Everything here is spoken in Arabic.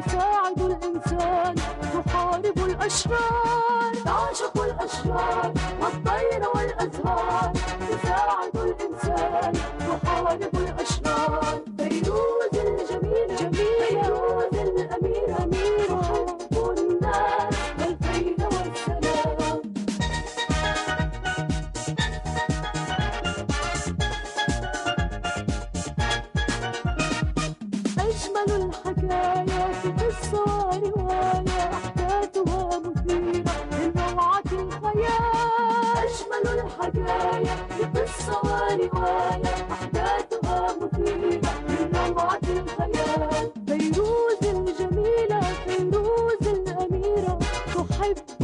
تساعد الإنسان تحارب الأشرار، تعشق الأشرار والطير والأزهار، تساعد الإنسان تحارب الأشرار. فيروز الجميلة فيروز الأميرة تحب الناس والخير والسلام. أجمل الحكايا في قصة ورواية أحداثها مثيرة لروعة الخيال. أجمل الحكايا في قصة ورواية أحداثها مثيرة لروعة الخيال. فيروز الجميلة فيروز الأميرة تحب